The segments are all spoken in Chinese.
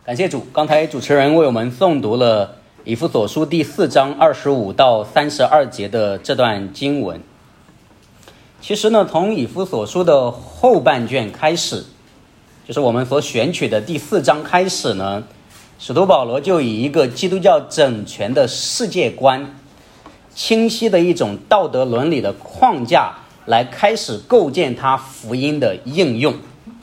感谢主，刚才主持人为我们诵读了以弗所书第4章25到32节的这段经文。其实呢，从以弗所书的后半卷开始，就是我们所选取的第4章开始呢，使徒保罗就以一个基督教整全的世界观，清晰的一种道德伦理的框架来开始构建他福音的应用。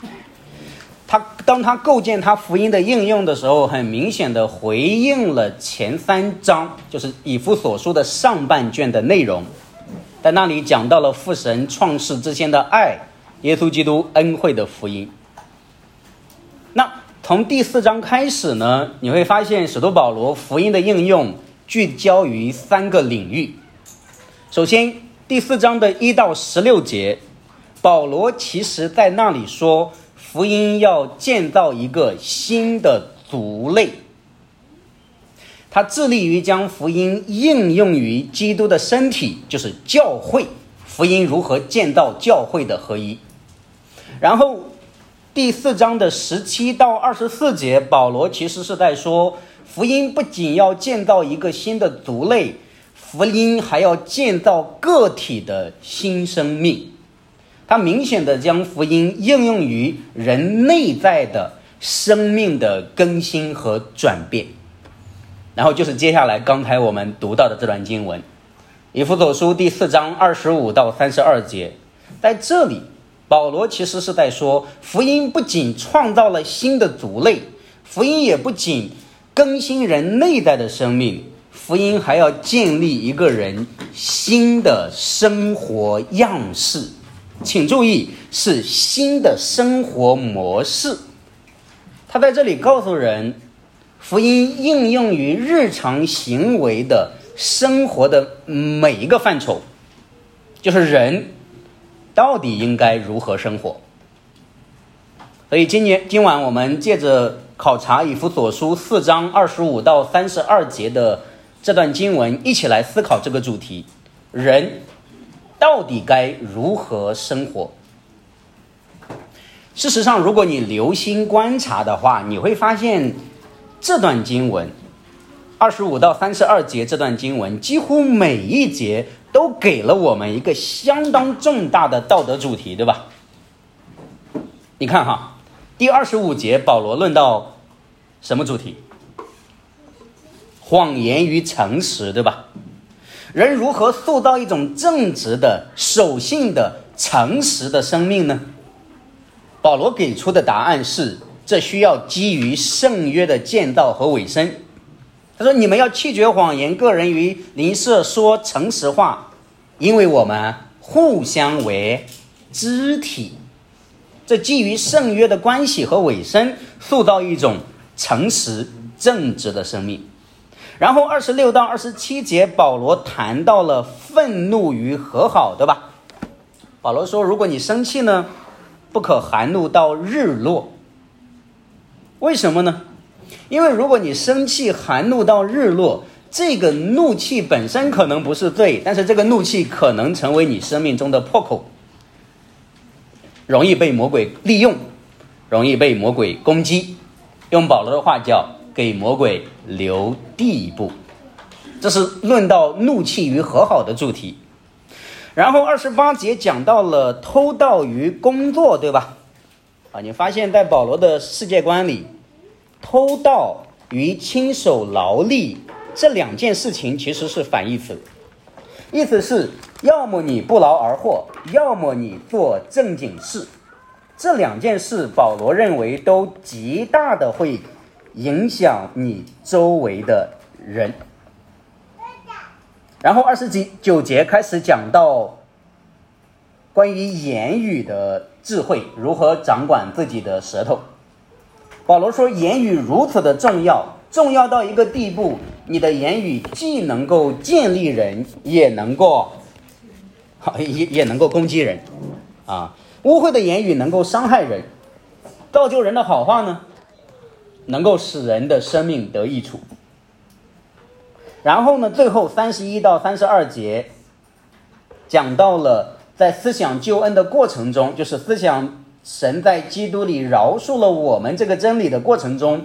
当他构建他福音的应用的时候，很明显的回应了前3章，就是以弗所书的上半卷的内容。在那里讲到了父神创世之前的爱，耶稣基督恩惠的福音。那从第4章开始呢，你会发现使徒保罗福音的应用聚焦于3个领域。首先，第4章的1到16节，保罗其实在那里说福音要建造一个新的族类，他致力于将福音应用于基督的身体，就是教会，福音如何建造教会的合一。然后第4章的17到24节，保罗其实是在说福音不仅要建造一个新的族类，福音还要建造个体的新生命。他明显的将福音应用于人内在的生命的更新和转变。然后就是接下来刚才我们读到的这段经文，以弗所书第4章25到32节，在这里保罗其实是在说，福音不仅创造了新的族类，福音也不仅更新人内在的生命，福音还要建立一个人新的生活样式。请注意，是新的生活模式。他在这里告诉人，福音应用于日常行为的生活的每一个范畴，就是人到底应该如何生活。所以今晚我们借着考察以弗所书4章25到32节的这段经文，一起来思考这个主题：人到底该如何生活？事实上，如果你留心观察的话，你会发现这段经文25到32节这段经文几乎每一节都给了我们一个相当重大的道德主题，对吧？你看哈，第25节保罗论到什么主题？谎言与诚实，对吧？人如何塑造一种正直的、守信的、诚实的生命呢？保罗给出的答案是，这需要基于圣约的建造和委身。他说，你们要弃绝谎言，个人与邻舍说诚实话，因为我们互相为肢体。这基于圣约的关系和委身，塑造一种诚实正直的生命。然后26到27节，保罗谈到了愤怒与和好，对吧？保罗说，如果你生气呢，不可含怒到日落。为什么呢？因为如果你生气含怒到日落，这个怒气本身可能不是罪，但是这个怒气可能成为你生命中的破口，容易被魔鬼利用，容易被魔鬼攻击。用保罗的话叫给魔鬼留地步。这是论到怒气与和好的主题。然后28节讲到了偷盗与工作，对吧？你发现在保罗的世界观里，偷盗与亲手劳力这2件事情其实是反义词，意思是要么你不劳而获，要么你做正经事。这2件事保罗认为都极大的会影响你周围的人。然后29节开始讲到关于言语的智慧，如何掌管自己的舌头。保罗说，言语如此的重要，重要到一个地步，你的言语既能够建立人，也能够攻击人啊。污秽的言语能够伤害人，造就人的好话呢，能够使人的生命得益处。然后呢，最后31到32节讲到了在思想救恩的过程中，就是思想神在基督里饶恕了我们这个真理的过程中，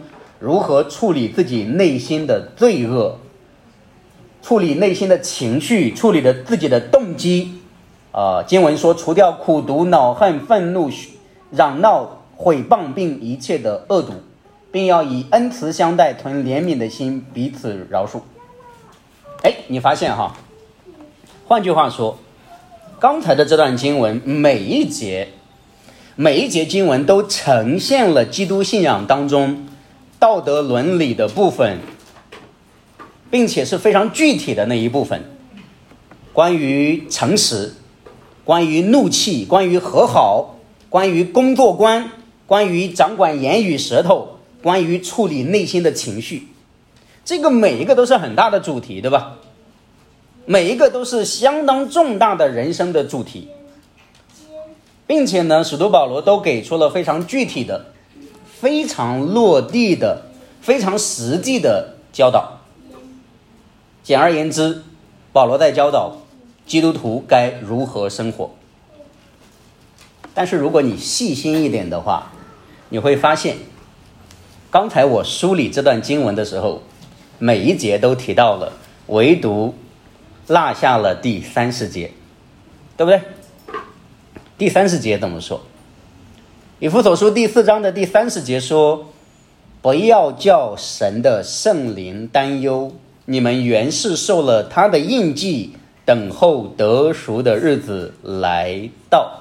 如何处理自己内心的罪恶，处理内心的情绪，处理了自己的动机。经文说，除掉苦毒、恼恨、愤怒、嚷闹、毁谤，并一切的恶毒，并要以恩慈相待，存怜悯的心，彼此饶恕。你发现哈，换句话说，刚才的这段经文每一节经文都呈现了基督信仰当中道德伦理的部分，并且是非常具体的那一部分，关于诚实，关于怒气，关于和好，关于工作观，关于掌管言语舌头，关于处理内心的情绪。这个每一个都是很大的主题，对吧？每一个都是相当重大的人生的主题，并且呢，使徒保罗都给出了非常具体的、非常落地的、非常实际的教导。简而言之，保罗在教导基督徒该如何生活。但是如果你细心一点的话，你会发现，刚才我梳理这段经文的时候，每一节都提到了，唯独落下了第30节，对不对？第30节怎么说？以弗所书第4章的第30节说，不要叫神的圣灵担忧，你们原是受了他的印记，等候得赎的日子来到。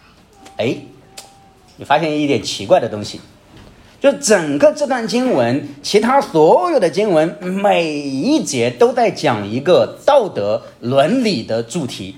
你发现一点奇怪的东西，就整个这段经文，其他所有的经文每一节都在讲一个道德伦理的主题，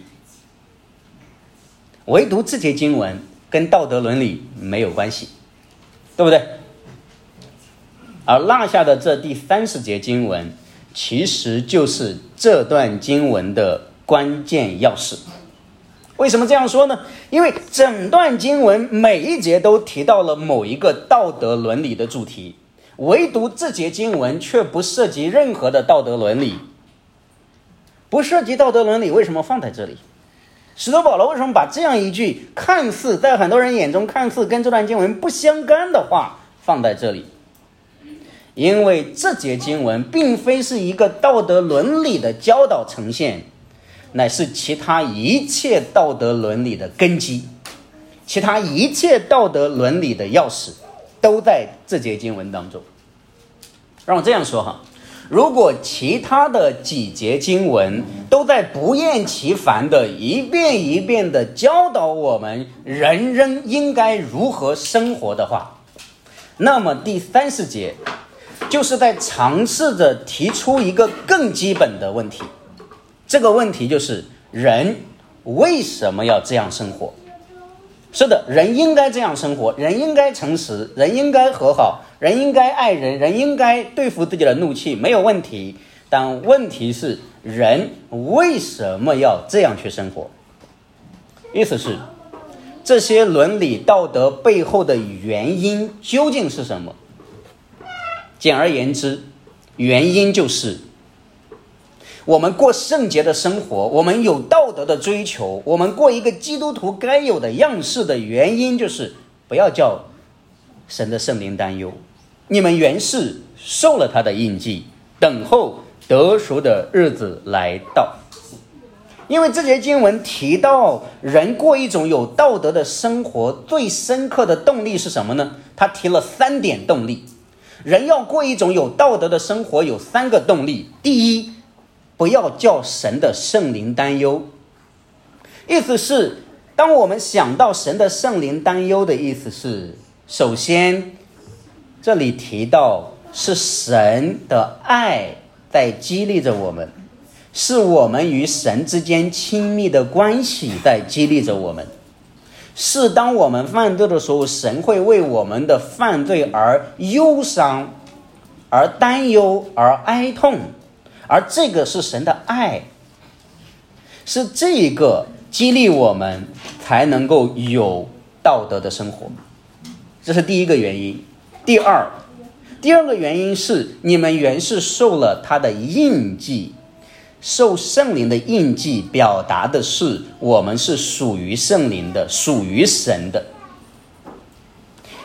唯独这节经文跟道德伦理没有关系，对不对？而落下的这第30节经文，其实就是这段经文的关键钥匙。为什么这样说呢？因为整段经文每一节都提到了某一个道德伦理的主题，唯独这节经文却不涉及任何的道德伦理。不涉及道德伦理，为什么放在这里？使徒保罗为什么把这样一句看似在很多人眼中看似跟这段经文不相干的话放在这里？因为这节经文并非是一个道德伦理的教导呈现，乃是其他一切道德伦理的根基，其他一切道德伦理的钥匙都在这节经文当中。让我这样说哈，如果其他的几节经文都在不厌其烦的一遍一遍的教导我们人人应该如何生活的话，那么第30节就是在尝试着提出一个更基本的问题。这个问题就是人为什么要这样生活？是的，人应该这样生活，人应该诚实，人应该和好，人应该爱人，人应该对付自己的怒气，没有问题。但问题是，人为什么要这样去生活？意思是，这些伦理道德背后的原因究竟是什么？简而言之，原因就是我们过圣洁的生活，我们有道德的追求，我们过一个基督徒该有的样式的原因就是不要叫神的圣灵担忧，你们原是受了他的印记，等候得赎的日子来到。因为这节经文提到人过一种有道德的生活，最深刻的动力是什么呢？他提了3点动力。人要过一种有道德的生活，有3个动力。第一，不要叫神的圣灵担忧。意思是，当我们想到神的圣灵担忧的意思是，首先这里提到是神的爱在激励着我们，是我们与神之间亲密的关系在激励着我们，是当我们犯罪的时候，神会为我们的犯罪而忧伤，而担忧，而哀痛，而这个是神的爱，是这个激励我们才能够有道德的生活。这是第一个原因。第二个原因是，你们原是受了他的印记。受圣灵的印记表达的是我们是属于圣灵的，属于神的。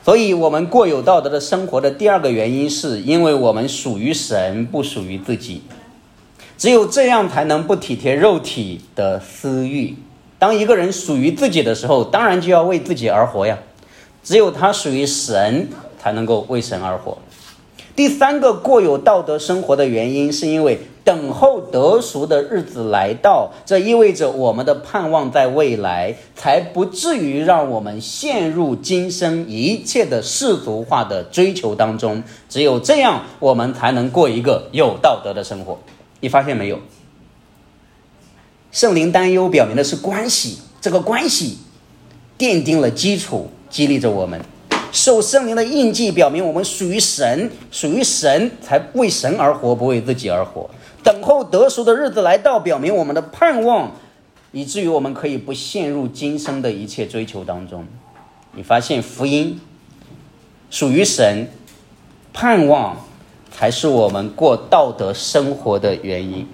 所以我们过有道德的生活的第二个原因，是因为我们属于神，不属于自己。只有这样才能不体贴肉体的私欲。当一个人属于自己的时候，当然就要为自己而活呀。只有他属于神，才能够为神而活。第三个过有道德生活的原因，是因为等候得赎的日子来到，这意味着我们的盼望在未来，才不至于让我们陷入今生一切的世俗化的追求当中。只有这样，我们才能过一个有道德的生活。你发现没有？圣灵担忧表明的是关系，这个关系奠定了基础，激励着我们。受圣灵的印记表明我们属于神，属于神才为神而活，不为自己而活。等候得赎的日子来到，表明我们的盼望，以至于我们可以不陷入今生的一切追求当中。你发现福音属于神，盼望才是我们过道德生活的原因。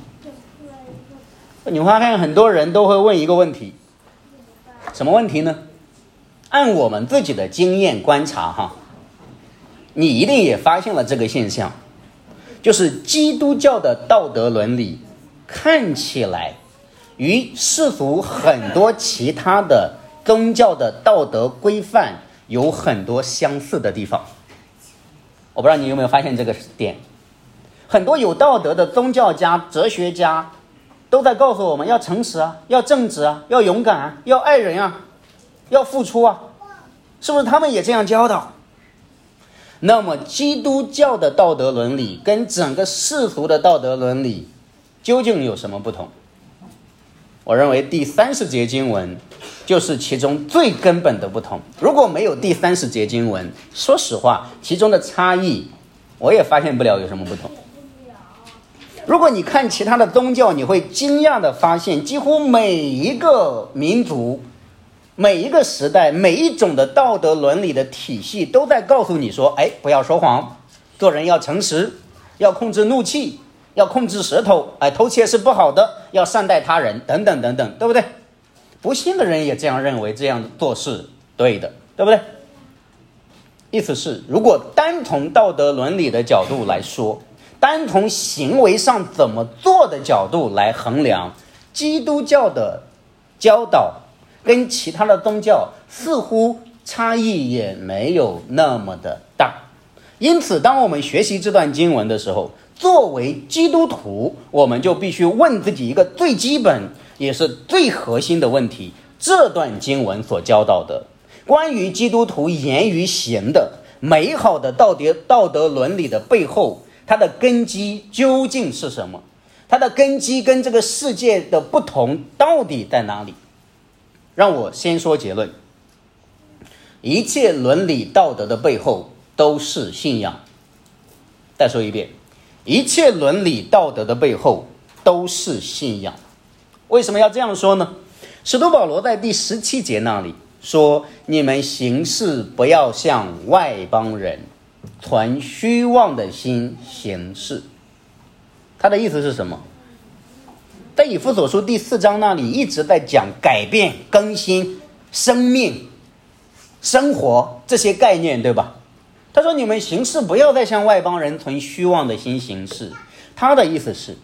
你会发现很多人都会问一个问题，什么问题呢？按我们自己的经验观察你一定也发现了这个现象，就是基督教的道德伦理看起来与世俗很多其他的宗教的道德规范有很多相似的地方。我不知道你有没有发现这个点，很多有道德的宗教家、哲学家都在告诉我们要诚实啊，要正直啊，要勇敢啊，要爱人啊，要付出啊，是不是他们也这样教导？那么基督教的道德伦理跟整个世俗的道德伦理究竟有什么不同？我认为第30节经文就是其中最根本的不同。如果没有第30节经文，说实话，其中的差异我也发现不了有什么不同。如果你看其他的宗教，你会惊讶地发现，几乎每一个民族、每一个时代、每一种的道德伦理的体系都在告诉你说，不要说谎，做人要诚实，要控制怒气，要控制舌头，偷窃是不好的，要善待他人，等等等等，对不对？不信的人也这样认为，这样做是对的，对不对？意思是，如果单从道德伦理的角度来说，单从行为上怎么做的角度来衡量，基督教的教导跟其他的宗教似乎差异也没有那么的大。因此当我们学习这段经文的时候，作为基督徒，我们就必须问自己一个最基本也是最核心的问题：这段经文所教导的关于基督徒言语行的美好的道德伦理的背后，它的根基究竟是什么？它的根基跟这个世界的不同到底在哪里？让我先说结论，一切伦理道德的背后都是信仰。再说一遍，一切伦理道德的背后都是信仰。为什么要这样说呢？使徒保罗在第17节那里说，你们行事不要像外邦人，存虚妄的心行事。他的意思是什么？在以弗所书第4章那里一直在讲改变、更新、生命、生活这些概念，对吧？他说你们行事不要再像外邦人存虚妄的心行事。他的意思是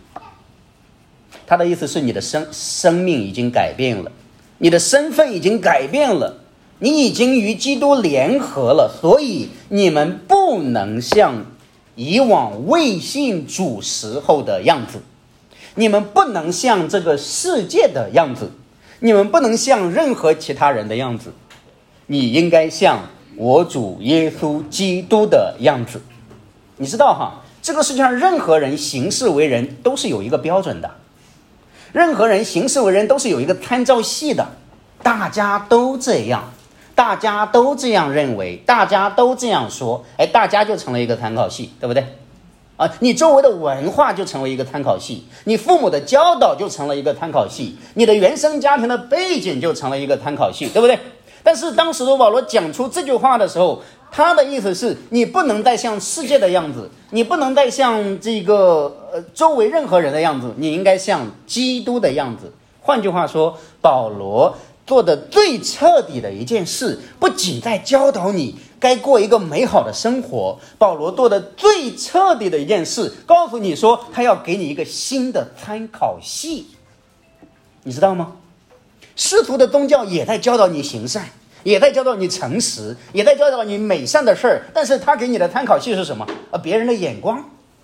你的生命已经改变了，你的身份已经改变了，你已经与基督联合了，所以你们不能像以往未信主时候的样子，你们不能像这个世界的样子，你们不能像任何其他人的样子，你应该像我主耶稣基督的样子。你知道这个世界上任何人行事为人都是有一个标准的，任何人行事为人都是有一个参照系的，大家都这样，大家都这样认为，大家都这样说，大家就成了一个参考系，对不对？你周围的文化就成为一个参考系，你父母的教导就成了一个参考系，你的原生家庭的背景就成了一个参考系，对不对？但是当使徒保罗讲出这句话的时候，他的意思是你不能再像世界的样子，你不能再像这个周围任何人的样子，你应该像基督的样子。换句话说，保罗做的最彻底的一件事，不仅在教导你该过一个美好的生活，保罗做的最彻底的一件事，告诉你说他要给你一个新的参考系。你知道吗？世俗的宗教也在教导你行善，也在教导你诚实，也在教导你美善的事儿，但是他给你的参考系是什么？别人的眼光，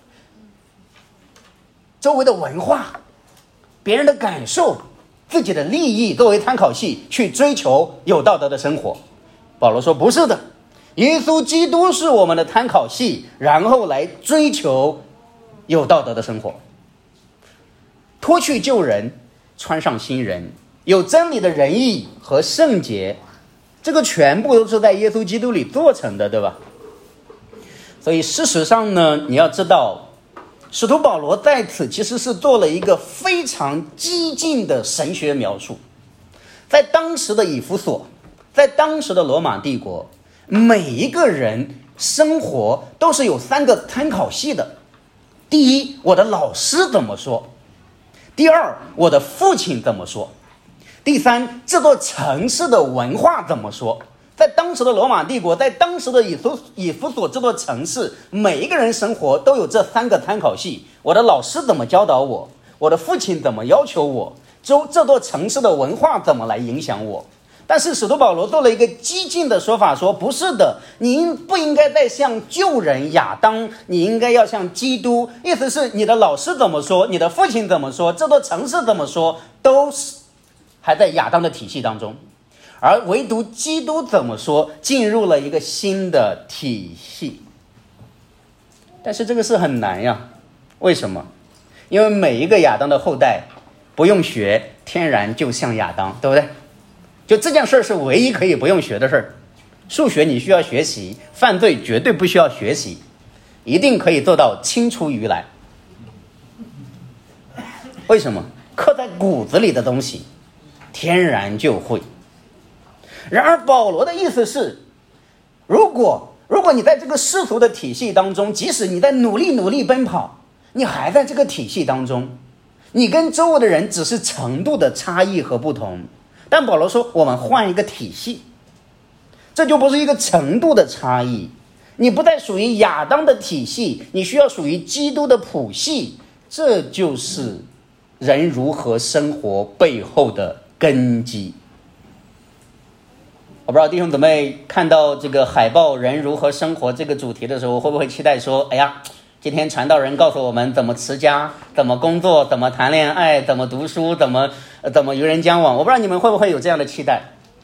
周围的文化，别人的感受，自己的利益作为参考系去追求有道德的生活。保罗说不是的，耶稣基督是我们的参考系，然后来追求有道德的生活。脱去旧人，穿上新人，有真理的仁义和圣洁，这个全部都是在耶稣基督里做成的，对吧？所以事实上呢，你要知道，使徒保罗在此其实是做了一个非常激进的神学描述。在当时的以弗所，在当时的罗马帝国，每一个人生活都是有3个参考系的。第一，我的老师怎么说；第二，我的父亲怎么说；第三，这座城市的文化怎么说。在当时的罗马帝国，在当时的以弗所这座城市，每一个人生活都有这3个参考系。我的老师怎么教导我，我的父亲怎么要求我，这座城市的文化怎么来影响我。但是使徒保罗做了一个激进的说法，说不是的，你不应该再像旧人亚当，你应该要像基督。意思是你的老师怎么说，你的父亲怎么说，这座城市怎么说，都是还在亚当的体系当中，而唯独基督怎么说，进入了一个新的体系。但是这个事很难呀，为什么？因为每一个亚当的后代不用学，天然就像亚当，对不对？就这件事是唯一可以不用学的事儿。数学你需要学习，犯罪绝对不需要学习，一定可以做到青出于蓝。为什么？刻在骨子里的东西天然就会。然而保罗的意思是，如果你在这个世俗的体系当中，即使你在努力奔跑，你还在这个体系当中，你跟周围的人只是程度的差异和不同。但保罗说我们换一个体系，这就不是一个程度的差异，你不再属于亚当的体系，你需要属于基督的谱系。这就是人如何生活背后的根基。我不知道弟兄姊妹看到这个海报人如何生活这个主题的时候，会不会期待说，哎呀，今天传道人告诉我们怎么持家，怎么工作，怎么谈恋爱，怎么读书，怎么与人交往。我不知道你们会不会有这样的期待。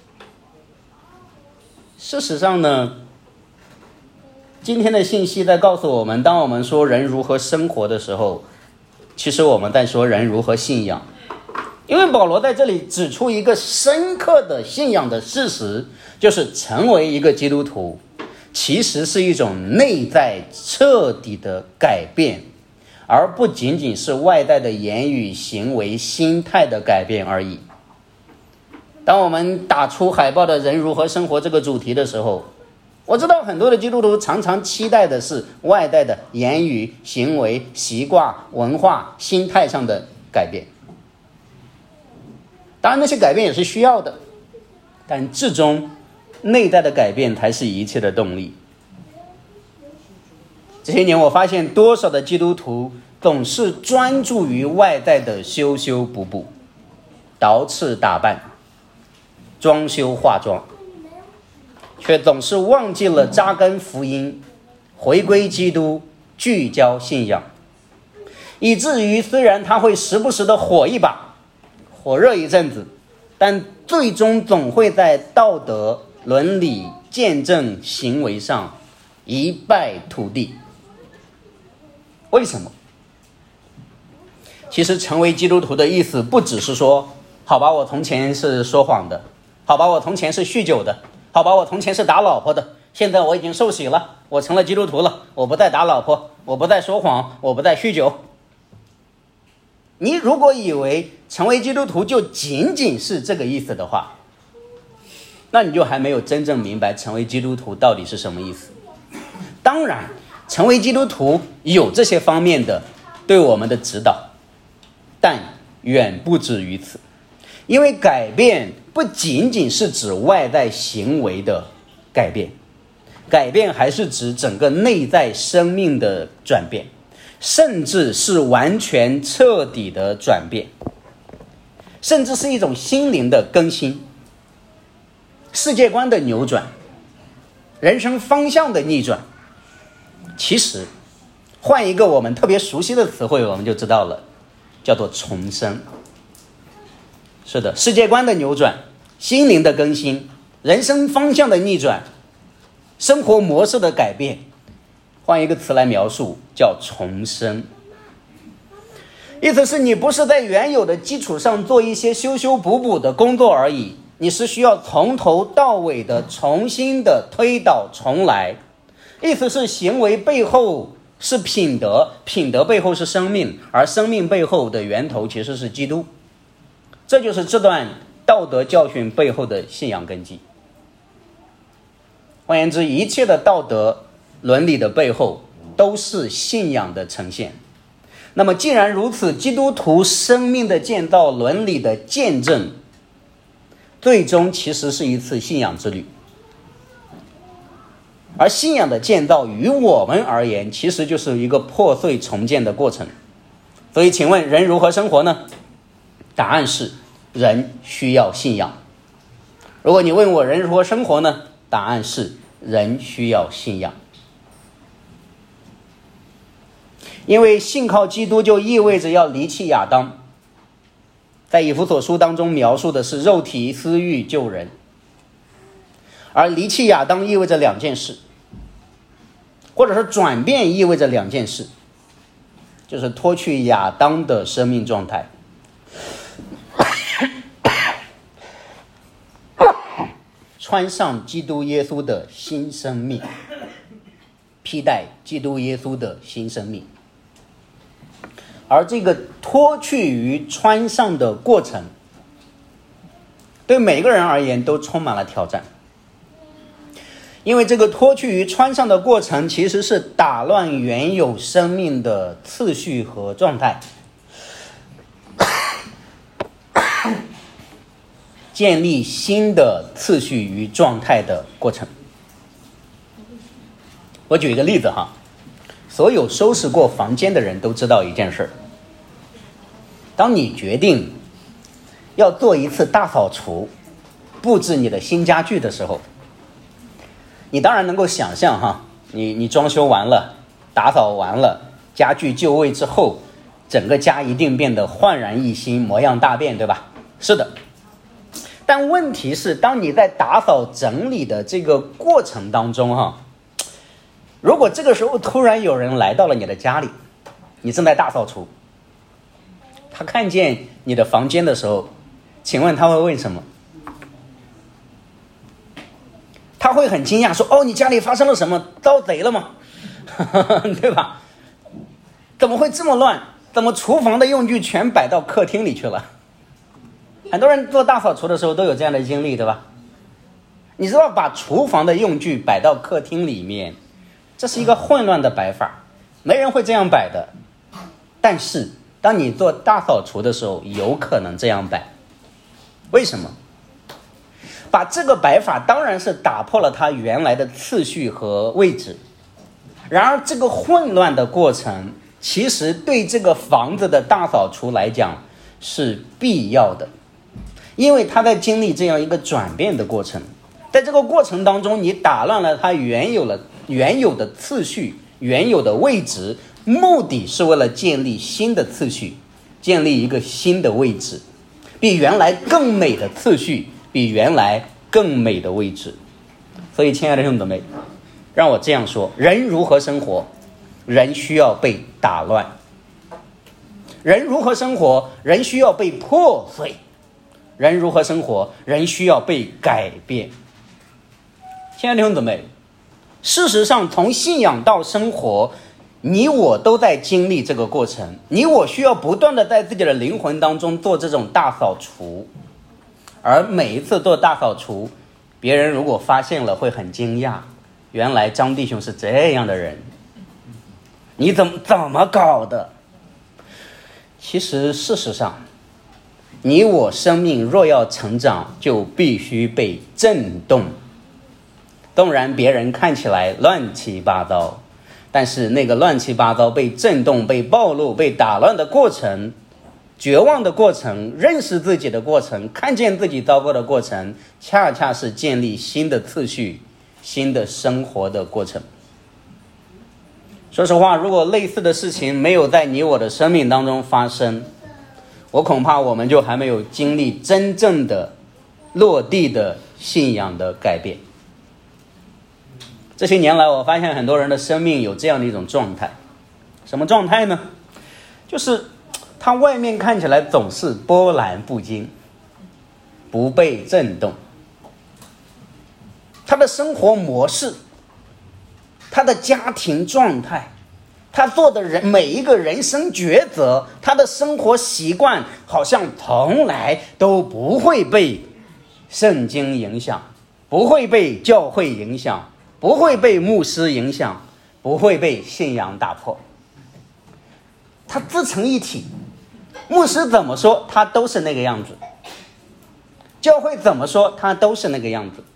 事实上呢，今天的信息在告诉我们，当我们说人如何生活的时候，其实我们在说人如何信仰。因为保罗在这里指出一个深刻的信仰的事实，就是成为一个基督徒其实是一种内在彻底的改变，而不仅仅是外在的言语、行为、心态的改变而已。当我们打出海报的人如何生活这个主题的时候，我知道很多的基督徒常常期待的是外在的言语、行为、习惯、文化、心态上的改变。当然那些改变也是需要的，但至终内在的改变才是一切的动力。这些年我发现多少的基督徒总是专注于外在的修修补补，捯饬打扮，装修化妆，却总是忘记了扎根福音，回归基督，聚焦信仰，以至于虽然他会时不时的火一把，火热一阵子，但最终总会在道德、伦理、见证、行为上一败涂地。为什么？其实成为基督徒的意思不只是说，好吧，我从前是说谎的，好吧，我从前是酗酒的，好吧，我从前是打老婆的，现在我已经受洗了，我成了基督徒了，我不再打老婆，我不再说谎，我不再酗酒。你如果以为成为基督徒就仅仅是这个意思的话，那你就还没有真正明白成为基督徒到底是什么意思。当然成为基督徒有这些方面的对我们的指导，但远不止于此。因为改变不仅仅是指外在行为的改变， 改变还是指整个内在生命的转变，甚至是完全彻底的转变，甚至是一种心灵的更新，世界观的扭转，人生方向的逆转。其实换一个我们特别熟悉的词汇，我们就知道了，叫做重生。是的，世界观的扭转，心灵的更新，人生方向的逆转，生活模式的改变，换一个词来描述，叫重生。意思是你不是在原有的基础上做一些修修补补的工作而已，你是需要从头到尾的重新的推倒重来。意思是行为背后是品德，品德背后是生命，而生命背后的源头其实是基督。这就是这段道德教训背后的信仰根基。换言之，一切的道德伦理的背后都是信仰的呈现。那么既然如此，基督徒生命的建造，伦理的见证，最终其实是一次信仰之旅。而信仰的建造于我们而言，其实就是一个破碎重建的过程。所以请问人如何生活呢？答案是人需要信仰。如果你问我人如何生活呢？答案是人需要信仰。因为信靠基督就意味着要离弃亚当，在以弗所书当中描述的是肉体私欲救人，而离弃亚当意味着两件事，或者说转变意味着两件事，就是脱去亚当的生命状态，穿上基督耶稣的新生命，披戴基督耶稣的新生命。而这个脱去与穿上的过程，对每个人而言都充满了挑战。因为这个脱去与穿上的过程其实是打乱原有生命的次序和状态，建立新的次序与状态的过程。我举一个例子哈，所有收拾过房间的人都知道一件事，当你决定要做一次大扫除，布置你的新家具的时候，你当然能够想象哈，你装修完了，打扫完了，家具就位之后，整个家一定变得焕然一新，模样大变，对吧？是的。但问题是，当你在打扫整理的这个过程当中哈，如果这个时候突然有人来到了你的家里，你正在大扫除，他看见你的房间的时候，请问他会问什么？他会很惊讶说，哦，你家里发生了什么？遭贼了吗？对吧？怎么会这么乱？怎么厨房的用具全摆到客厅里去了？很多人做大扫除的时候都有这样的经历，对吧？你知道把厨房的用具摆到客厅里面，这是一个混乱的摆法，没人会这样摆的。但是当你做大扫除的时候，有可能这样摆。为什么？把这个摆法当然是打破了它原来的次序和位置，然而这个混乱的过程其实对这个房子的大扫除来讲是必要的，因为它在经历这样一个转变的过程。在这个过程当中，你打乱了它原有的次序，原有的位置，目的是为了建立新的次序，建立一个新的位置，比原来更美的次序，比原来更美的位置。所以亲爱的弟兄姊妹，让我这样说，人如何生活？人需要被打乱。人如何生活？人需要被破碎。人如何生活？人需要被改变。亲爱的弟兄姊妹，事实上从信仰到生活，你我都在经历这个过程，你我需要不断的在自己的灵魂当中做这种大扫除。而每一次做大扫除，别人如果发现了会很惊讶，原来张弟兄是这样的人，你怎么搞的？其实事实上，你我生命若要成长，就必须被震动。 纵然别人看起来乱七八糟，但是那个乱七八糟被震动、被暴露、被打乱的过程，绝望的过程，认识自己的过程，看见自己糟糕的过程，恰恰是建立新的次序、新的生活的过程。说实话，如果类似的事情没有在你我的生命当中发生，我恐怕我们就还没有经历真正的落地的信仰的改变。这些年来，我发现很多人的生命有这样的一种状态。什么状态呢？就是他外面看起来总是波澜不惊，不被震动。他的生活模式，他的家庭状态，他做的每一个人生抉择，他的生活习惯好像从来都不会被圣经影响，不会被教会影响，不会被牧师影响，不会被信仰打破。他自成一体，牧师怎么说他都是那个样子，教会怎么说他都是那个样子，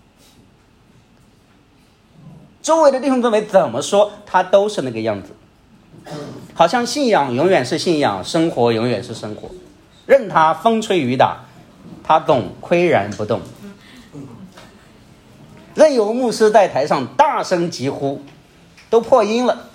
周围的弟兄姊妹怎么说他都是那个样子。好像信仰永远是信仰，生活永远是生活，任他风吹雨打，他总岿然不动。任由牧师在台上大声疾呼，都破音了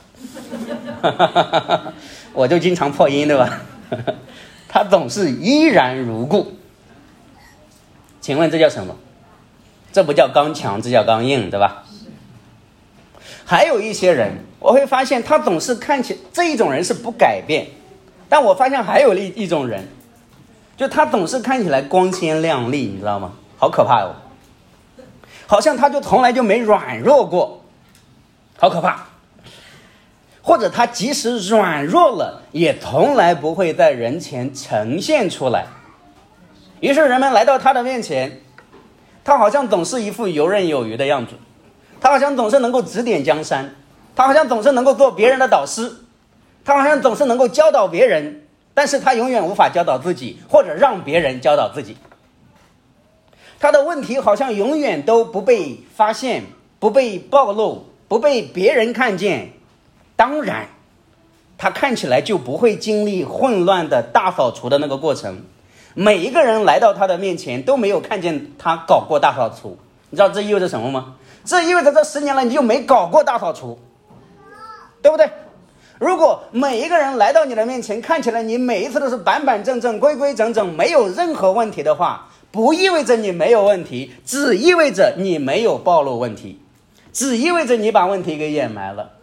我就经常破音，对吧他总是依然如故。请问这叫什么？这不叫刚强，这叫刚硬，对吧？还有一些人，我会发现他总是看起这一种人是不改变，但我发现还有一种人，就他总是看起来光鲜亮丽，你知道吗？好可怕哦，好像他就从来就没软弱过，好可怕。或者他即使软弱了，也从来不会在人前呈现出来。于是人们来到他的面前，他好像总是一副游刃有余的样子，他好像总是能够指点江山，他好像总是能够做别人的导师，他好像总是能够教导别人，但是他永远无法教导自己，或者让别人教导自己。他的问题好像永远都不被发现，不被暴露，不被别人看见。当然他看起来就不会经历混乱的大扫除的那个过程，每一个人来到他的面前都没有看见他搞过大扫除。你知道这意味着什么吗？这意味着这10年来你就没搞过大扫除，对不对？如果每一个人来到你的面前，看起来你每一次都是板板正正、规规整整，没有任何问题的话，不意味着你没有问题，只意味着你没有暴露问题，只意味着你把问题给掩埋了。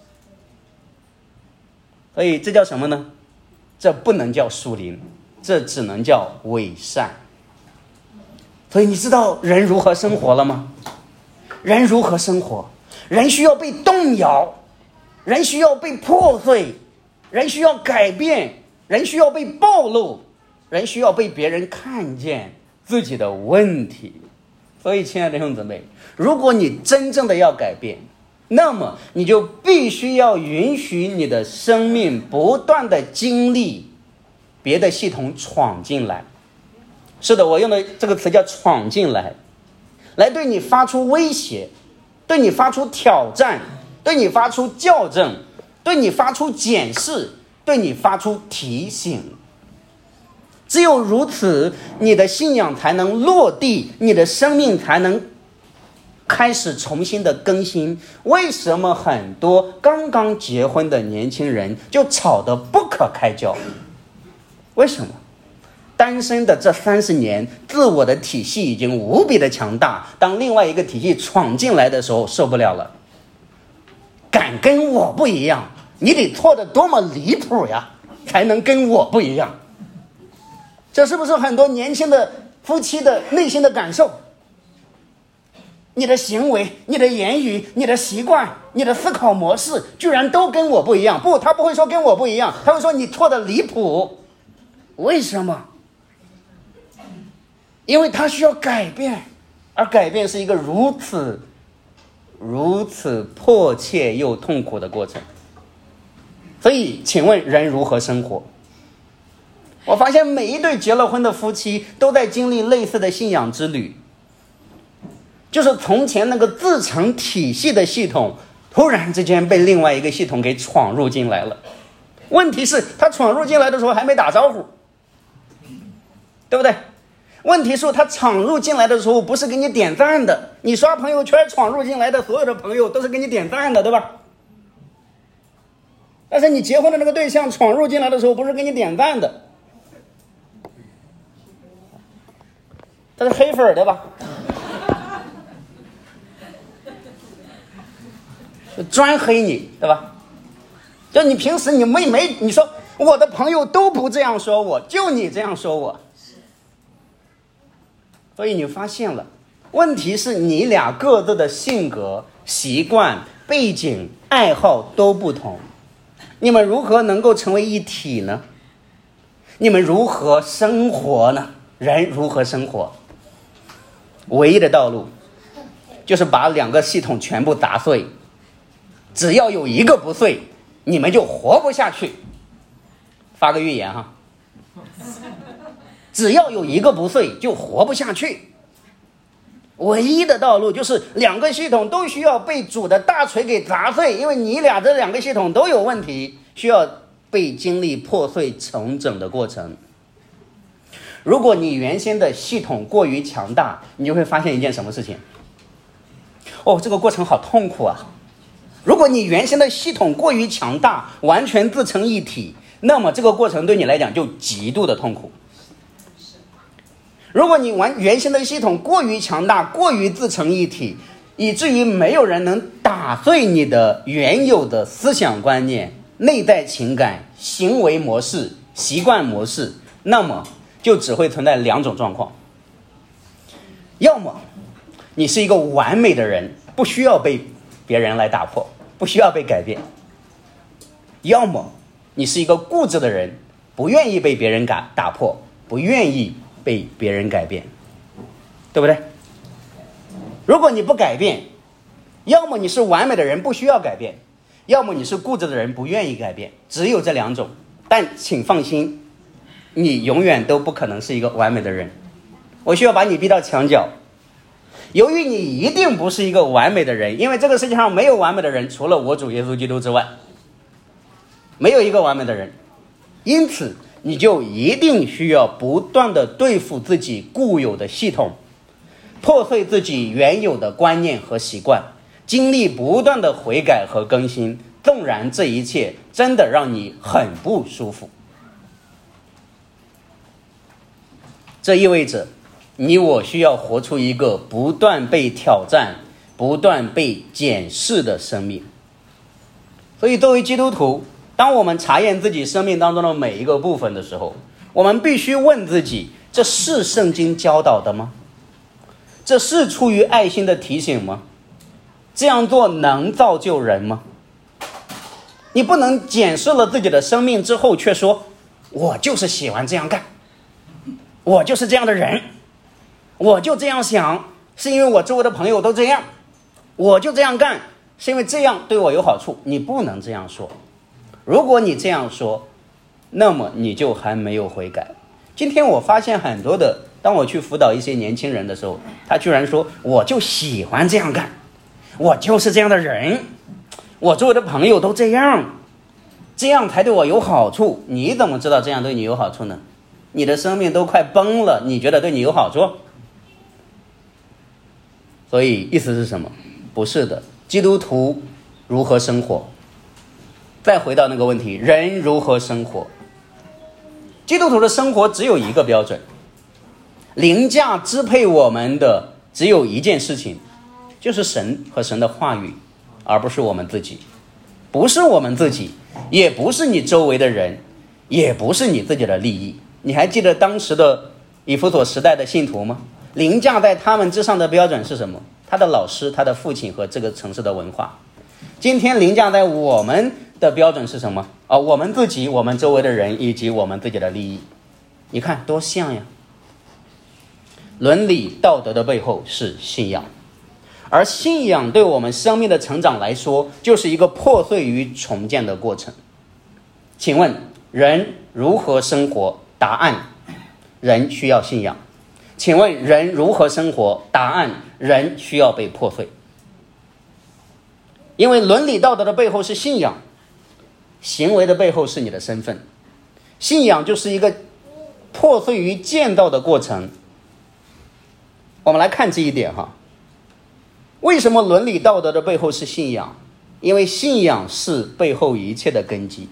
所以这叫什么呢？这不能叫属灵，这只能叫伪善。所以你知道人如何生活了吗？人如何生活？人需要被动摇，人需要被破碎，人需要改变，人需要被暴露，人需要被别人看见自己的问题。所以亲爱的弟兄姊妹，如果你真正的要改变，那么你就必须要允许你的生命不断的经历别的系统闯进来。是的，我用的这个词叫闯进来，来对你发出威胁，对你发出挑战，对你发出校正，对你发出检视，对你发出提醒。只有如此，你的信仰才能落地，你的生命才能开始重新的更新。为什么很多刚刚结婚的年轻人就吵得不可开交？为什么？单身的这30年，自我的体系已经无比的强大，当另外一个体系闯进来的时候受不了了，敢跟我不一样，你得错得多么离谱呀，才能跟我不一样。这是不是很多年轻的夫妻的内心的感受？你的行为，你的言语，你的习惯，你的思考模式居然都跟我不一样。不，他不会说跟我不一样，他会说你错得离谱。为什么？因为他需要改变，而改变是一个如此迫切又痛苦的过程。所以请问人如何生活？我发现每一对结了婚的夫妻都在经历类似的信仰之旅。 就是从前那个自成体系的系统，突然之间被另外一个系统给闯入进来了。问题是他闯入进来的时候还没打招呼，对不对？问题是他闯入进来的时候不是给你点赞的，你刷朋友圈闯入进来的所有的朋友都是给你点赞的，对吧？但是你结婚的那个对象闯入进来的时候不是给你点赞的，他是黑粉，对吧？专黑你，对吧？就你平时你说我的朋友都不这样说我，就你这样说我。所以你发现了，问题是你俩各自的性格、习惯、背景、爱好都不同，你们如何能够成为一体呢？你们如何生活呢？人如何生活？唯一的道路就是把两个系统全部砸碎，只要有一个不碎，你们就活不下去。发个预言哈，只要有一个不碎就活不下去。唯一的道路就是两个系统都需要被主的大锤给砸碎，因为你俩这两个系统都有问题，需要被经历破碎重整的过程。如果你原先的系统过于强大，你就会发现一件什么事情？这个过程好痛苦啊！如果你原先的系统过于强大，完全自成一体，那么这个过程对你来讲就极度的痛苦。如果你原先的系统过于强大，过于自成一体，以至于没有人能打碎你的原有的思想观念、内在情感、行为模式、习惯模式，那么就只会存在两种状况：要么你是一个完美的人，不需要被别人来打破，不需要被改变；要么你是一个固执的人，不愿意被别人打破，不愿意被别人改变，对不对？如果你不改变，要么你是完美的人，不需要改变，要么你是固执的人，不愿意改变，只有这两种。但请放心，你永远都不可能是一个完美的人，我需要把你逼到墙角。由于你一定不是一个完美的人，因为这个世界上没有完美的人，除了我主耶稣基督之外，没有一个完美的人，因此你就一定需要不断的对付自己固有的系统，破碎自己原有的观念和习惯，经历不断的悔改和更新，纵然这一切真的让你很不舒服。这意味着你我需要活出一个不断被挑战、不断被检视的生命。所以作为基督徒，当我们查验自己生命当中的每一个部分的时候，我们必须问自己，这是圣经教导的吗？这是出于爱心的提醒吗？这样做能造就人吗？你不能检视了自己的生命之后却说，我就是喜欢这样干，我就是这样的人，我就这样想，是因为我周围的朋友都这样，我就这样干，是因为这样对我有好处。你不能这样说。如果你这样说，那么你就还没有悔改。今天我发现很多的，当我去辅导一些年轻人的时候，他居然说，我就喜欢这样干，我就是这样的人，我周围的朋友都这样，这样才对我有好处。你怎么知道这样对你有好处呢？你的生命都快崩了，你觉得对你有好处？所以意思是什么？不是的。基督徒如何生活？再回到那个问题，人如何生活？基督徒的生活只有一个标准，凌驾支配我们的只有一件事情，就是神和神的话语，而不是我们自己。不是我们自己，也不是你周围的人，也不是你自己的利益。你还记得当时的以弗所时代的信徒吗？凌驾在他们之上的标准是什么？他的老师、他的父亲和这个城市的文化。今天凌驾在我们的标准是什么？我们自己、我们周围的人以及我们自己的利益。你看多像呀！伦理道德的背后是信仰，而信仰对我们生命的成长来说，就是一个破碎与重建的过程。请问人如何生活？答案：人需要信仰。 请问人如何生活？答案：人需要被破碎。因为伦理道德的背后是信仰，行为的背后是你的身份。信仰就是一个破碎于见到的过程。我们来看这一点哈，为什么伦理道德的背后是信仰？因为信仰是背后一切的根基，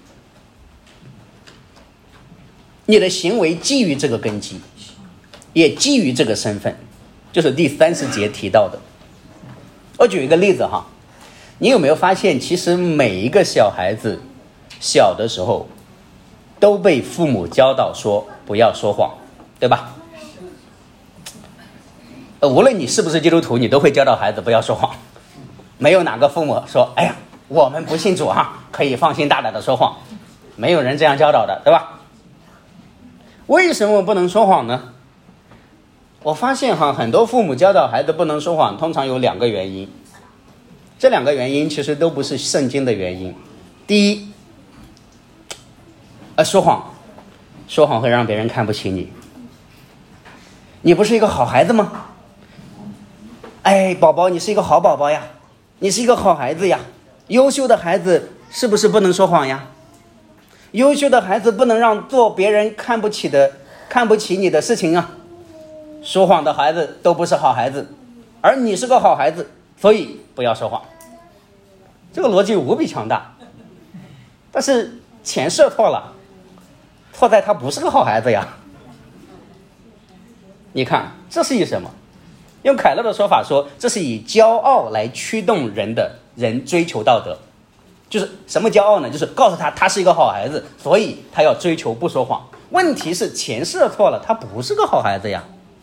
你的行为基于这个根基，也基于这个身份，就是第30节提到的。我举一个例子哈，你有没有发现，其实每一个小孩子小的时候都被父母教导说不要说谎，对吧？无论你是不是基督徒，你都会教导孩子不要说谎。没有哪个父母说，哎呀，我们不信主哈，可以放心大胆的说谎。没有人这样教导的，对吧？为什么不能说谎呢？我发现哈，很多父母教导孩子不能说谎，通常有2个原因。这2个原因其实都不是圣经的原因。第一，说谎会让别人看不起你。你不是一个好孩子吗？哎，宝宝，你是一个好宝宝呀，你是一个好孩子呀。优秀的孩子是不是不能说谎呀？优秀的孩子不能让做别人看不起你的事情啊。说谎的孩子都不是好孩子，而你是个好孩子，所以不要说谎。这个逻辑无比强大，但是前设错了，错在他不是个好孩子呀。你看这是以什么？用凯勒的说法说，这是以骄傲来驱动人追求道德。就是什么骄傲呢？就是告诉他是一个好孩子，所以他要追求不说谎。问题是前设错了，他不是个好孩子呀。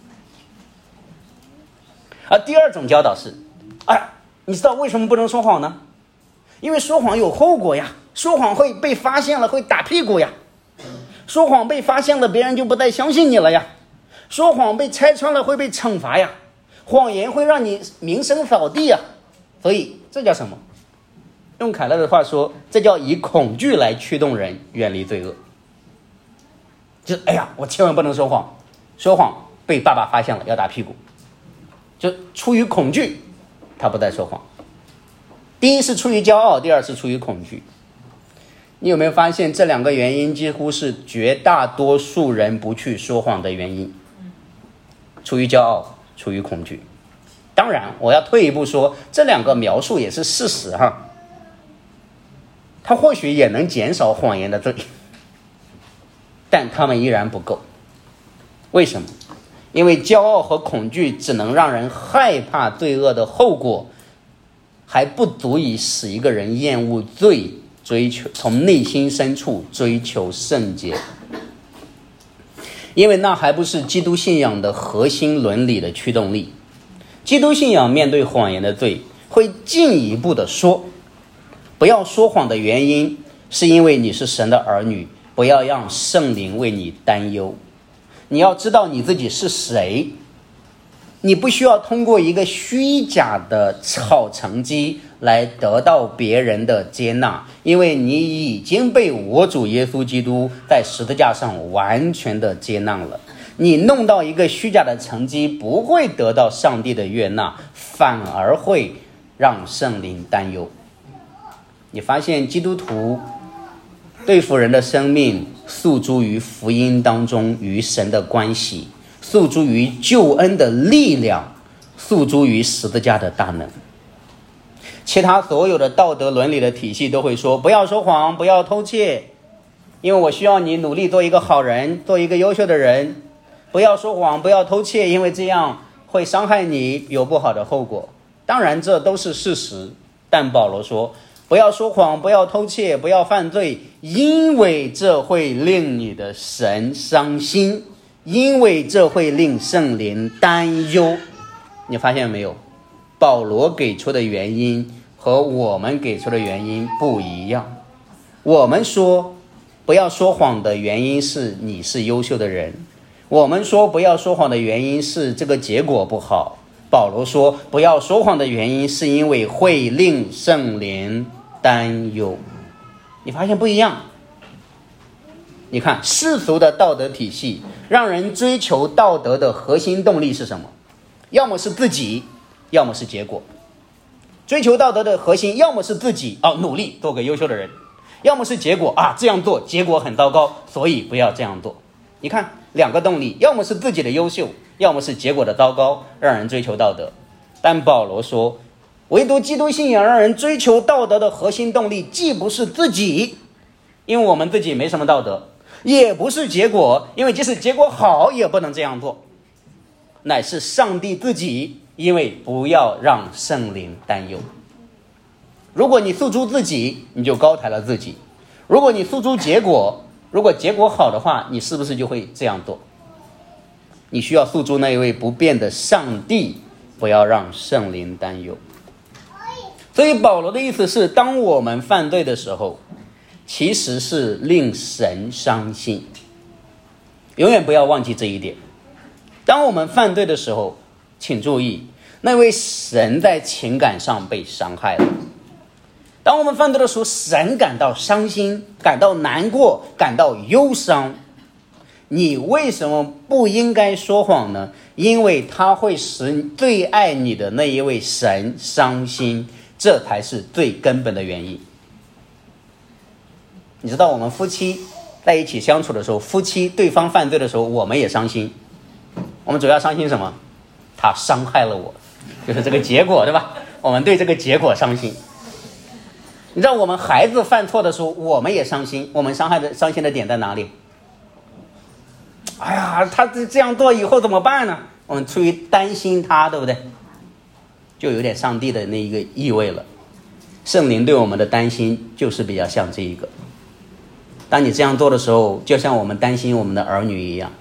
而第二种教导是，你知道为什么不能说谎呢？因为说谎有后果呀，说谎会被发现了会打屁股呀，说谎被发现了别人就不再相信你了呀，说谎被拆穿了会被惩罚呀，谎言会让你名声扫地呀。所以这叫什么？用凯勒的话说，这叫以恐惧来驱动人远离罪恶。就是我千万不能说谎，说谎被爸爸发现了要打屁股，就出于恐惧他不再说谎。第一是出于骄傲，第二是出于恐惧。你有没有发现这2个原因几乎是绝大多数人不去说谎的原因？出于骄傲，出于恐惧。当然我要退一步说，这2个描述也是事实哈，它或许也能减少谎言的罪，但他们依然不够。为什么？因为骄傲和恐惧只能让人害怕罪恶的后果，还不足以使一个人厌恶罪，追求从内心深处追求圣洁。因为那还不是基督信仰的核心伦理的驱动力。基督信仰面对谎言的罪，会进一步的说，不要说谎的原因是因为你是神的儿女，不要让圣灵为你担忧。你要知道你自己是谁，你不需要通过一个虚假的好成绩来得到别人的接纳，因为你已经被我主耶稣基督在十字架上完全的接纳了。你弄到一个虚假的成绩，不会得到上帝的悦纳，反而会让圣灵担忧。你发现基督徒对付人的生命，诉诸于福音当中与神的关系，诉诸于救恩的力量，诉诸于十字架的大能。其他所有的道德伦理的体系都会说，不要说谎，不要偷窃，因为我需要你努力做一个好人，做一个优秀的人。不要说谎，不要偷窃，因为这样会伤害你，有不好的后果。当然这都是事实，但保罗说，不要说谎，不要偷窃，不要犯罪，因为这会令你的神伤心，因为这会令圣灵担忧。你发现没有？保罗给出的原因和我们给出的原因不一样。我们说不要说谎的原因是你是优秀的人，我们说不要说谎的原因是这个结果不好。保罗说不要说谎的原因是因为会令圣灵担忧。你发现不一样？ 你看世俗的道德体系让人追求道德的核心动力是什么？要么是自己，要么是结果。追求道德的核心要么是自己，努力做个优秀的人，要么是结果，这样做结果很糟糕，所以不要这样做。你看两个动力，要么是自己的优秀，要么是结果的糟糕，让人追求道德。但保罗说，唯独基督信仰让人追求道德的核心动力既不是自己，因为我们自己没什么道德，也不是结果，因为即使结果好也不能这样做，乃是上帝自己，因为不要让圣灵担忧。如果你诉诸自己，你就高抬了自己；如果你诉诸结果，如果结果好的话，你是不是就会这样做？你需要诉诸那一位不变的上帝，不要让圣灵担忧。所以保罗的意思是，当我们犯罪的时候，其实是令神伤心。永远不要忘记这一点。当我们犯罪的时候，请注意，那位神在情感上被伤害了。当我们犯罪的时候，神感到伤心，感到难过，感到忧伤。你为什么不应该说谎呢？因为他会使最爱你的那一位神伤心，这才是最根本的原因。你知道我们夫妻在一起相处的时候，夫妻对方犯罪的时候，我们也伤心。我们主要伤心什么？他伤害了我，就是这个结果，对吧？我们对这个结果伤心。你知道我们孩子犯错的时候，我们也伤心。我们伤心的点在哪里？哎呀，他这样做以后怎么办呢？我们出于担心他，对不对？就有点上帝的那一个意味了。圣灵对我们的担心就是比较像这一个。当你这样做的时候，就像我们担心我们的儿女一样。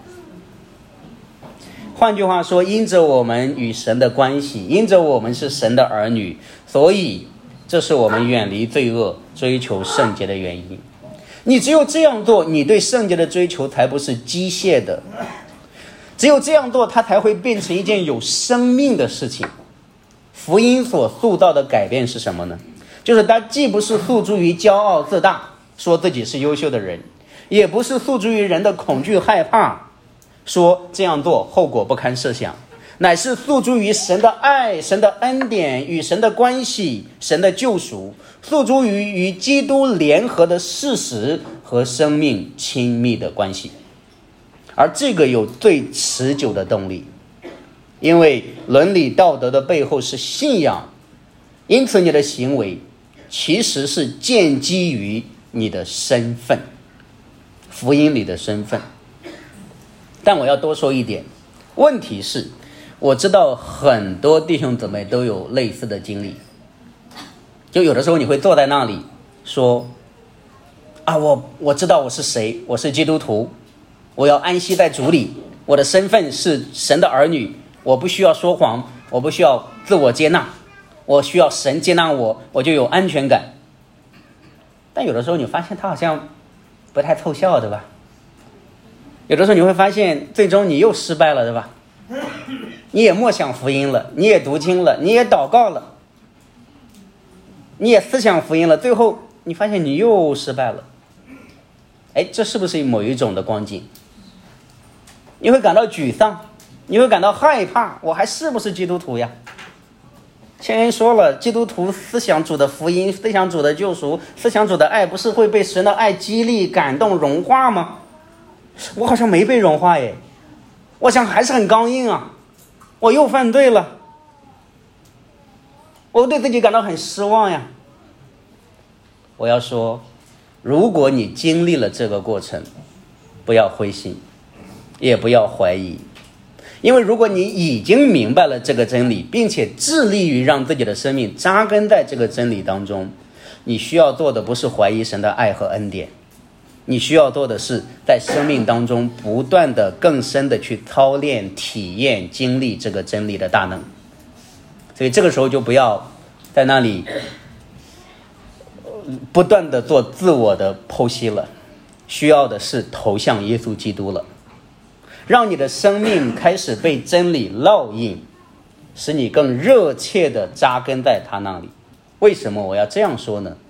换句话说，因着我们与神的关系，因着我们是神的儿女，所以这是我们远离罪恶、追求圣洁的原因。你只有这样做，你对圣洁的追求才不是机械的。只有这样做，它才会变成一件有生命的事情。福音所塑造的改变是什么呢？就是它既不是诉诸于骄傲自大，说自己是优秀的人，也不是诉诸于人的恐惧害怕，说这样做后果不堪设想，乃是诉诸于神的爱、神的恩典与神的关系、神的救赎，诉诸于与基督联合的事实和生命亲密的关系。而这个有最持久的动力，因为伦理道德的背后是信仰，因此你的行为其实是建基于你的身份，福音里的身份。但我要多说一点，问题是我知道很多弟兄姊妹都有类似的经历。就有的时候你会坐在那里说我知道我是谁，我是基督徒，我要安息在主里，我的身份是神的儿女，我不需要说谎，我不需要自我接纳，我需要神接纳我，我就有安全感。但有的时候你发现他好像不太凑效，对吧？有的时候你会发现最终你又失败了，对吧？你也默想福音了，你也读经了，你也祷告了，你也思想福音了，最后你发现你又失败了。这是不是某一种的光景？你会感到沮丧，你会感到害怕，我还是不是基督徒呀？前人说了，基督徒思想主的福音，思想主的救赎，思想主的爱，不是会被神的爱激励、感动、融化吗？我好像没被融化耶，我想还是很刚硬啊，我又犯罪了，我对自己感到很失望呀。我要说，如果你经历了这个过程，不要灰心，也不要怀疑，因为如果你已经明白了这个真理，并且致力于让自己的生命扎根在这个真理当中，你需要做的不是怀疑神的爱和恩典，你需要做的是在生命当中不断的更深的去操练、体验、经历这个真理的大能。所以这个时候就不要在那里不断的做自我的剖析了，需要的是投向耶稣基督了，让你的生命开始被真理烙印，使你更热切的扎根在他那里。为什么我要这样说呢？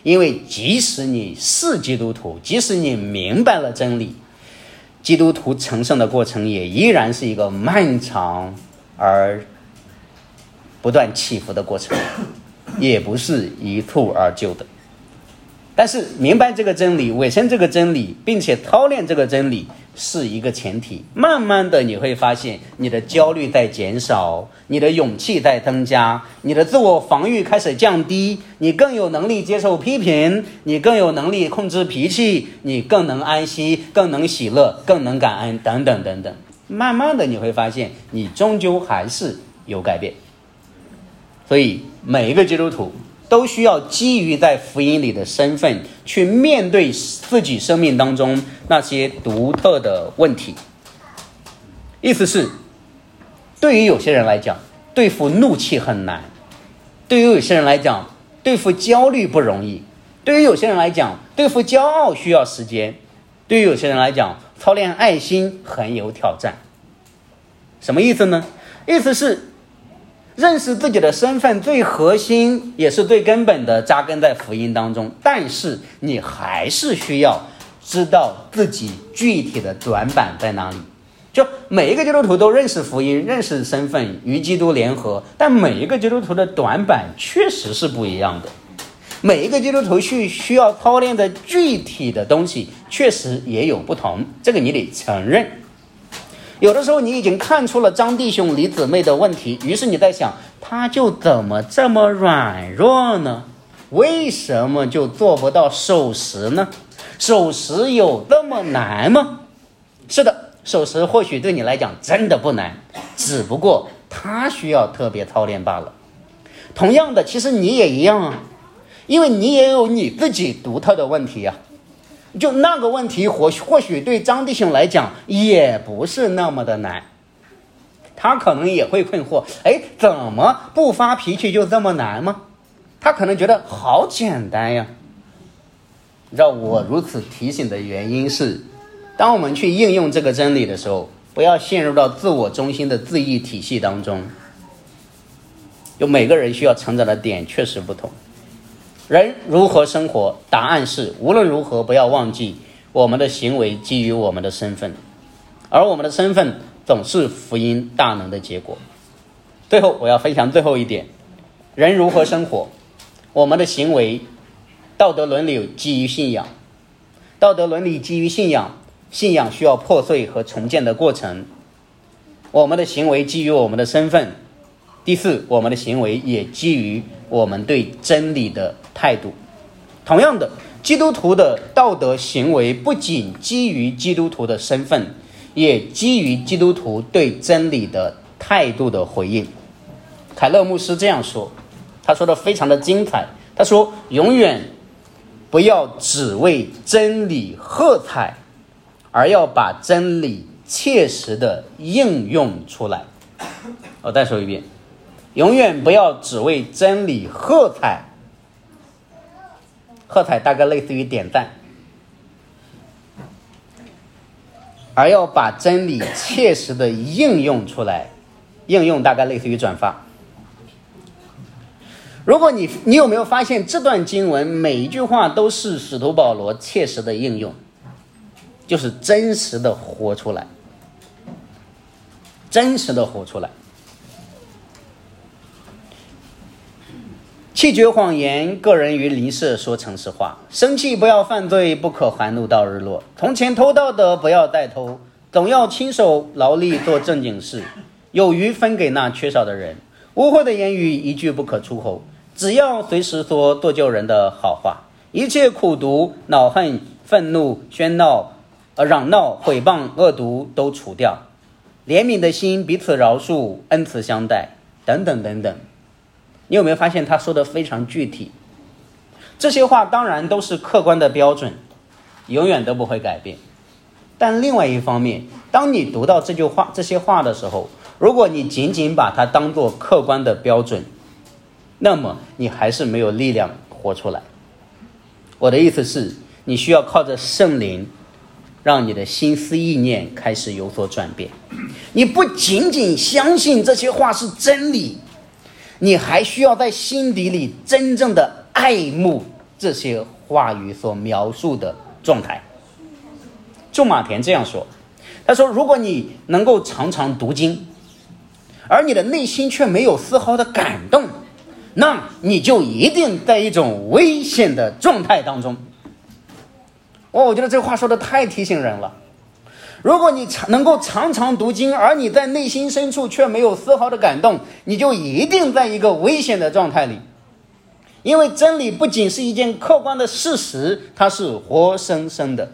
因为即使你是基督徒，即使你明白了真理，基督徒成圣的过程也依然是一个漫长而不断起伏的过程，也不是一蹴而就的。但是明白这个真理，委身这个真理，并且操练这个真理是一个前提。慢慢的你会发现你的焦虑在减少，你的勇气在增加，你的自我防御开始降低，你更有能力接受批评，你更有能力控制脾气，你更能安息，更能喜乐，更能感恩，等等等等。慢慢的你会发现你终究还是有改变。所以每一个基督徒都需要基于在福音里的身份去面对自己生命当中那些独特的问题。意思是，对于有些人来讲，对付怒气很难；对于有些人来讲，对付焦虑不容易；对于有些人来讲，对付骄傲需要时间；对于有些人来讲，操练爱心很有挑战。什么意思呢？意思是认识自己的身份最核心也是最根本的扎根在福音当中，但是你还是需要知道自己具体的短板在哪里。就每一个基督徒都认识福音，认识身份，与基督联合，但每一个基督徒的短板确实是不一样的。每一个基督徒需要操练的具体的东西确实也有不同，这个你得承认。有的时候你已经看出了张弟兄李姊妹的问题，于是你在想，他就怎么这么软弱呢？为什么就做不到守时呢？守时有这么难吗？是的，守时或许对你来讲真的不难，只不过他需要特别操练罢了。同样的，其实你也一样啊，因为你也有你自己独特的问题啊。就那个问题或许对张弟兄来讲也不是那么的难，他可能也会困惑，怎么不发脾气就这么难吗？他可能觉得好简单呀。让我如此提醒的原因是，当我们去应用这个真理的时候，不要陷入到自我中心的自义体系当中。有每个人需要成长的点确实不同。人如何生活？答案是无论如何不要忘记，我们的行为基于我们的身份，而我们的身份总是福音大能的结果。最后我要分享最后一点，人如何生活？我们的行为，道德伦理基于信仰，道德伦理基于信仰，信仰需要破碎和重建的过程。我们的行为基于我们的身份。第四，我们的行为也基于我们对真理的态度。同样的，基督徒的道德行为不仅基于基督徒的身份，也基于基督徒对真理的态度的回应。凯勒牧师这样说，他说的非常的精彩。他说，永远不要只为真理喝彩，而要把真理切实的应用出来。我再说一遍，永远不要只为真理喝彩，喝彩大概类似于点赞，而要把真理切实的应用出来，应用大概类似于转发。如果你有没有发现这段经文每一句话都是使徒保罗切实的应用，就是真实的活出来，真实的活出来。弃绝谎言，个人与邻舍说诚实话。生气不要犯罪，不可含怒到日落。从前偷盗的不要再偷，总要亲手劳力做正经事，有余分给那缺少的人。污秽的言语一句不可出口，只要随时说做救人的好话。一切苦毒、恼恨、愤怒、喧闹、嚷闹、毁谤、恶毒都除掉。怜悯的心彼此饶恕，恩慈相待，等等等等。你有没有发现他说的非常具体？这些话当然都是客观的标准，永远都不会改变。但另外一方面，当你读到这些话的时候，如果你仅仅把它当作客观的标准，那么你还是没有力量活出来。我的意思是，你需要靠着圣灵，让你的心思意念开始有所转变。你不仅仅相信这些话是真理，你还需要在心底里真正的爱慕这些话语所描述的状态。仲马田这样说，他说，如果你能够常常读经，而你的内心却没有丝毫的感动，那你就一定在一种危险的状态当中。我觉得这话说的太提醒人了。如果你能够常常读经，而你在内心深处却没有丝毫的感动，你就一定在一个危险的状态里。因为真理不仅是一件客观的事实，它是活生生的。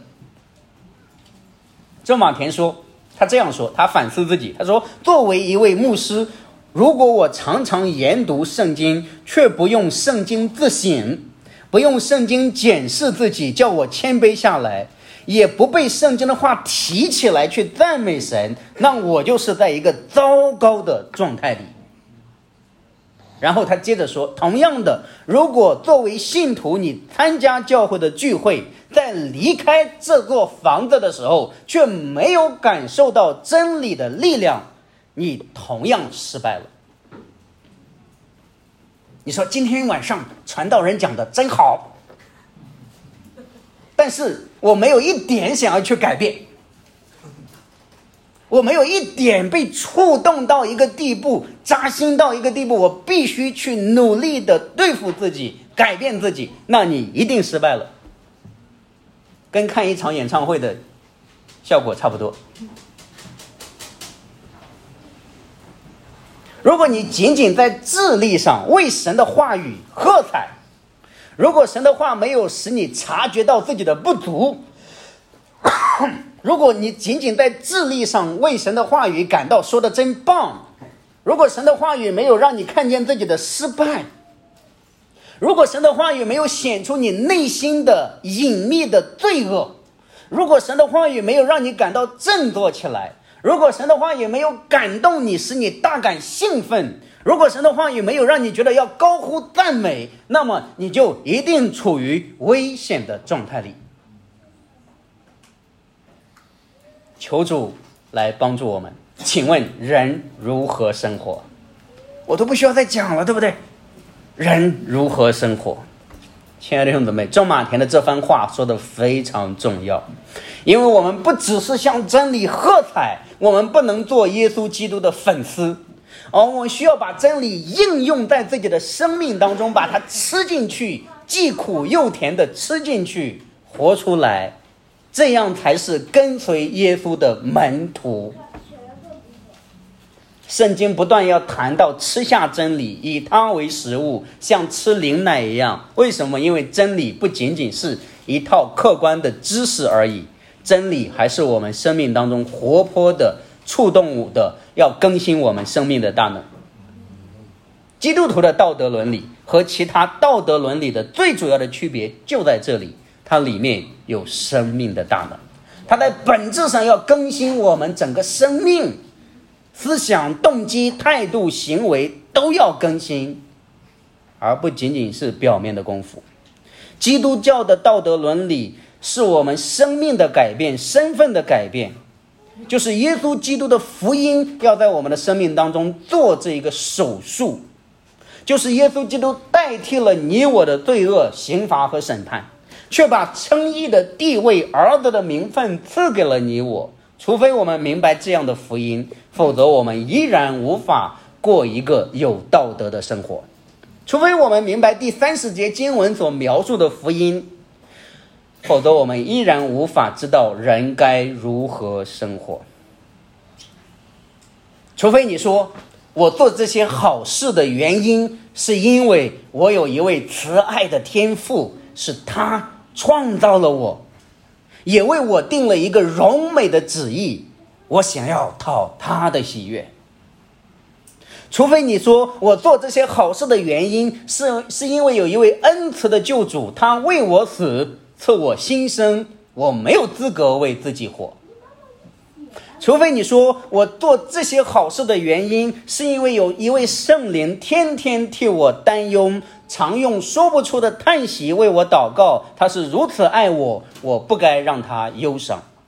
仲马田说，他这样说，他反思自己，他说，作为一位牧师，如果我常常研读圣经，却不用圣经自省，不用圣经检视自己，叫我谦卑下来，也不被圣经的话提起来去赞美神，那我就是在一个糟糕的状态里。然后他接着说，同样的，如果作为信徒你参加教会的聚会，在离开这座房子的时候却没有感受到真理的力量，你同样失败了。你说今天晚上传道人讲的真好，但是我没有一点想要去改变，我没有一点被触动到一个地步，扎心到一个地步，我必须去努力的对付自己，改变自己，那你一定失败了。跟看一场演唱会的效果差不多。如果你仅仅在智力上为神的话语喝彩，如果神的话没有使你察觉到自己的不足，如果你仅仅在智力上为神的话语感到说的真棒，如果神的话语没有让你看见自己的失败，如果神的话语没有显出你内心的隐秘的罪恶，如果神的话语没有让你感到振作起来，如果神的话语没有感动你，使你大感兴奋，如果神的话语没有让你觉得要高呼赞美，那么你就一定处于危险的状态里。求主来帮助我们。请问人如何生活？我都不需要再讲了，对不对？人如何生活？亲爱的弟兄姊妹，仲马田的这番话说得非常重要，因为我们不只是向真理喝彩，我们不能做耶稣基督的粉丝，而我们需要把真理应用在自己的生命当中，把它吃进去，既苦又甜的吃进去，活出来，这样才是跟随耶稣的门徒。圣经不断要谈到吃下真理，以它为食物，像吃灵奶一样。为什么？因为真理不仅仅是一套客观的知识而已，真理还是我们生命当中活泼的、触动的，要更新我们生命的大能。基督徒的道德伦理和其他道德伦理的最主要的区别就在这里，它里面有生命的大能，它在本质上要更新我们整个生命，思想、动机、态度、行为都要更新，而不仅仅是表面的功夫。基督教的道德伦理是我们生命的改变、身份的改变，就是耶稣基督的福音要在我们的生命当中做这一个手术，就是耶稣基督代替了你我的罪恶、刑罚和审判，却把称义的地位、儿子的名分赐给了你我。除非我们明白这样的福音，否则我们依然无法过一个有道德的生活。除非我们明白第30节经文所描述的福音，否则我们依然无法知道人该如何生活。除非你说，我做这些好事的原因是因为我有一位慈爱的天父，是他创造了我，也为我定了一个荣美的旨意，我想要讨他的喜悦。除非你说，我做这些好事的原因是因为有一位恩慈的救主，他为我死，赐我新生，我没有资格为自己活。除非你说，我做这些好事的原因是因为有一位圣灵天天替我担忧，常用说不出的叹息为我祷告，他是如此爱我，我不该让他忧伤。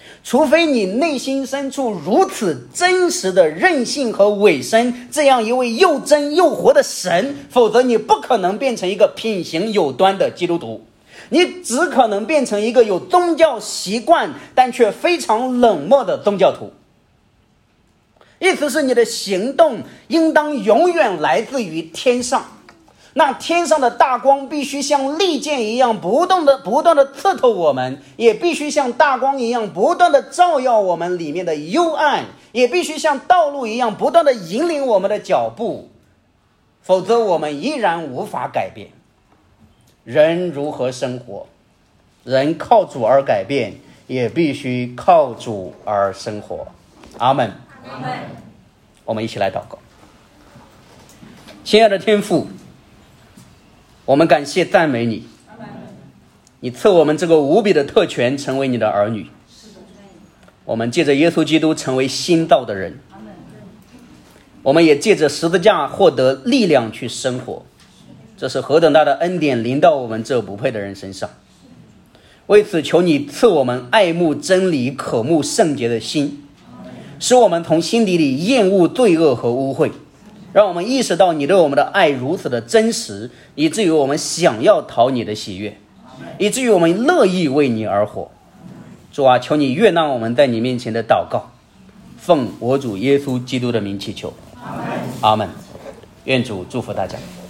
除非你内心深处如此真实的任性和委身这样一位又真又活的神，否则你不可能变成一个品行有端的基督徒，你只可能变成一个有宗教习惯但却非常冷漠的宗教徒。意思是你的行动应当永远来自于天上，那天上的大光必须像利剑一样不断的刺透我们，也必须像大光一样不断的照耀我们里面的幽暗，也必须像道路一样不断的引领我们的脚步，否则我们依然无法改变。人如何生活？人靠主而改变，也必须靠主而生活。阿们。阿们。我们一起来祷告。亲爱的天父，我们感谢赞美你，你赐我们这个无比的特权，成为你的儿女。我们借着耶稣基督成为新造的人，我们也借着十字架获得力量去生活。这是何等大的恩典临到我们这不配的人身上。为此求你赐我们爱慕真理、渴慕圣洁的心，使我们从心底里厌恶罪恶和污秽，让我们意识到你对我们的爱如此的真实，以至于我们想要讨你的喜悦，以至于我们乐意为你而活。主啊，求你悦纳我们在你面前的祷告，奉我主耶稣基督的名祈求，阿们。愿主祝福大家。